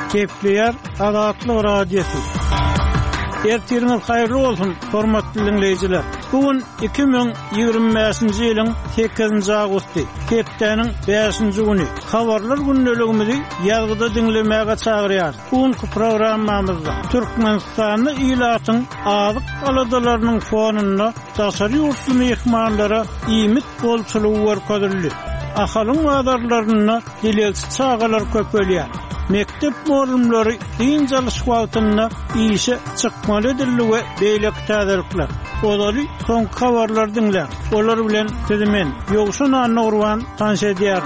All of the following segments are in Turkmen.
Kepler Adatlı Radyosu. Ertiriniz hayırlı olsun, hormatly dinleyijiler. Bugün 2025-nji ýylyň 8-nji awgusty, hepdeniň 5-nji güni. Habarlar günneligimizi ýazgyda dinlemäge çagyrýar. Bugünkü programmamyzda Türkmenistanyň ýylatyň azyk aladalarynyň fonunda daşary ýurtly mehmanlara iýmit bolçulugy görkezildi. Ahalyň wadarlaryny dilekçi çagalar köpelýär. Mektep muallimleri ýyňjalyş wagtyna işe çykmaly edilýär beýle täzirlikler. Olary soňky habarlar dinler. Olar bilen tedimen ýogşun anurwan tanşedýär.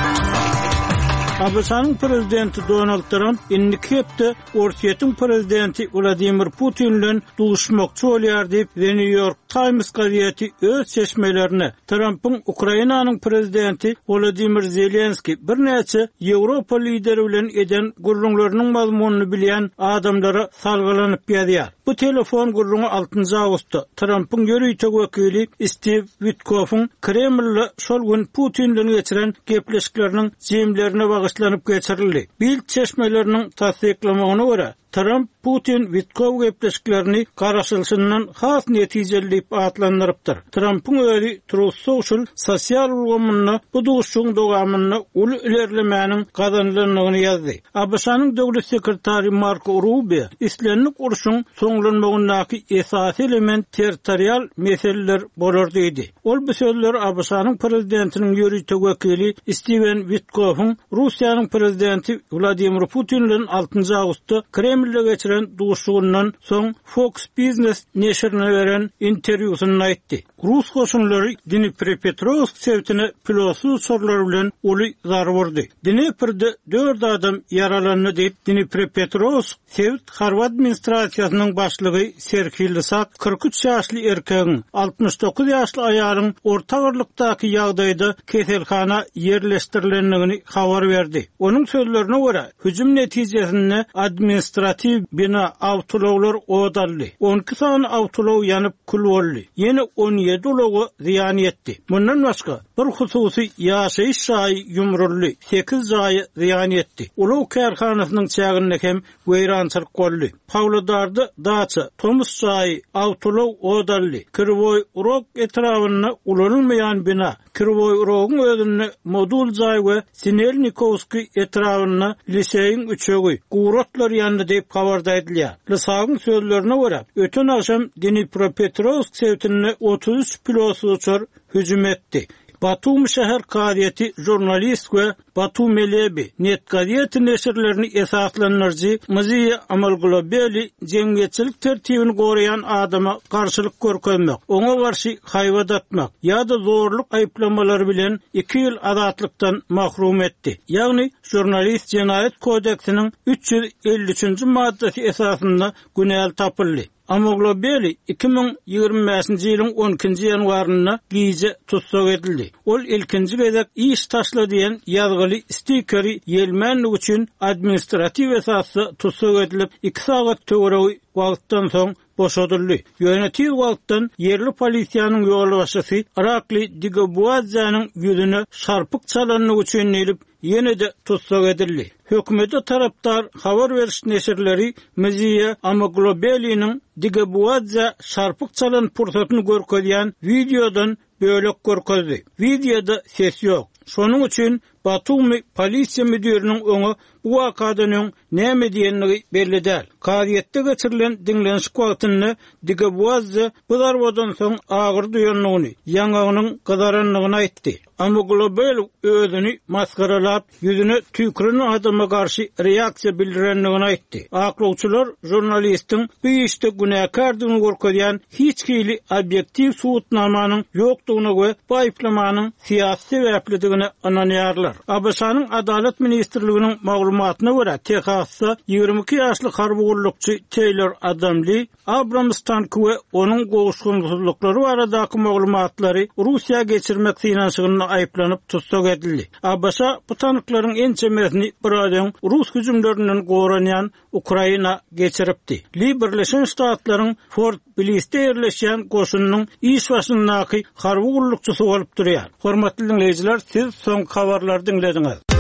Abasanyň prezidenti Donald Trump indiki hepde Ortiýetiň prezidenti Vladimir Putin bilen duşmakçy bolýar diýip The New York Times gazeti öz seçmelerini Trump'ın Ukrainanyň prezidenti Volodymyr Zelenski bir näçe Ýewropa lideri bilen eden gurrunlarynyň mazmunyny bilýän adamlara salgylanyp ýazýar. Bu telefon gurrunu 6-njy awgustda Trump'ın ýöreýtek wekili Steve Witkoff'un Kreml'le şol gün Putin bilen geçiren gepleşikleriniň jemlerine bagışlanyp geçirildi. Bil çeşmeleriniň tasdiklamagyna görä Trump Putin Witkoff gepleşiklerini garaşylşyndan has netijeleyip atlandyrypdyr. Trump'ın öýri Truth Social sosial ulgamyny bu duşuň dogamyny uly ilerlemäniň gazanylanyny ýazdy. ABŞ-nyň döwlet sekretary Marco Rubio islenlik uruşyň soňlanmagyndaky esasy element territorial meseleler bolar diýdi. Ol bu sözler ABŞ-nyň prezidentiniň ýöreýtek wekili Steven Witkoff'un Russiýanyň prezidenti Vladimir Putin bilen 6-njy awgustda Kreml'de geçiren duşuğundan soň Fox Business neşrine beren interwýusyny aýtdy. Rus goşunlary Dnipropetrovsk sevtine pilotsuz sorlar bilen uly zar berdi. Dniprde 4 adam yaralandy diýip Dnipropetrovsk sevt Harvard administrasiýasynyň başlygy Serhiy Lysak 43 ýaşly erkegiň 69 ýaşly aýalyň orta ağırlykdaky ýagdaýda keselhana ýerleşdirilendigini habar berdi. Onuň sözlerine görä, hüjüm netijesinde administrativ bina awtologlar odaldy. 12 sany awtolog ýanyp kül boldy. Ýene 17 ulogy ziýan etdi. Mundan başga bir hususy ýaşaýyş şahy ýumruldy. 8 jaýy ziýan etdi. Ulug karhanasynyň çäginde hem weýrançylyk boldy. Pawlodarda daça Tomus jaýy awtolog odaldy. Kirboy urok etrawyna ulanylmaýan bina Kirboy urogyň özüne modul jaý we Sinelnikovski etrawyna liseýiň üçegi gurotlar ýandy diýip habarda edilýär. Lysagyň sözlerine görä, öten akşam Dnipropetrovsk sevtine 33 pilotsuzlar hüjüm etdi. Batum şäher gazieti jurnalist we Batum Melebi net gazeti neşirlerini esaslanyrjy Muziya Amal Globali jemgyýetçilik tertibini goraýan adama garşylyk görkezmek, oňa garşy haýbat atmak ýa-da zorluk aýplamalary bilen 2 ýyl azatlykdan mahrum etdi. Ýagny jurnalist Jenaýet kodeksiniň 353-nji maddesi esasynda günäl tapyldy. Amoglobeli 2025-nji ýylyň 12-nji ýanwaryna gize tutsak edildi. Ol ilkinji gezek iş taşla diýen ýazgyly stikeri ýelmänlik üçin administrativ esasy tutsak edilip 2 sagat töweregi wagtdan soň boşadyldy. Ýönetim wagtdan yerli polisiýanyň ýolbaşçysy Arakli Digabuadzanyň ýüzüne şarpyk çalanlyk üçin elip ýene de tutsak edildi. Hökümete tarapdar habar beriş neşirleri Muziya Amaglobeli'nin Digabuadza şarpyk çalan pursatyny görkezýän videodan bölek görkezdi. Videoda ses ýok. Şonuň üçin Batumi polisiýa müdiriniň öňe bu wakadanyň näme diýenligi belli däl. Gazietde geçirilen dinlenişik wagtyny Digabuadza bu darbadan soň agyr duýanlygyny, ýaňagynyň gyzaranlygyny aýtdy. Amaglobel özüni maskaralap ýüzüne tüküren adama garşy reaksiýa bildirenligini aýtdy. Aklawçylar jurnalistiň bu işde günäkardygyny görkezýän hiç kili obyektiv suwutnamanyň ýokdugyna we bu aýplamanyň siýasy sebäpligini ananýarlar. ABŞ-nyň Adalet ministrliginiň maglumatyna görä, Texasda 22 ýaşly harby Taylor Adamli Abrams tankı we onuň gowuşgunlyklary baradaky maglumatlary Russiýa geçirmek synanşygyny aýplanyp tutsak edildi. ABŞ bu tanklaryň en çemesini bir adam Rus hüjümlerinden goranýan Ukraina geçiripdi. Birleşen Ştatlaryň Fort Bliss'te ýerleşýän goşunyň iş başyndaky harby gullukçysy bolup durýar. Hormatly dinleýijiler, siz soň habarlary dinlediňiz.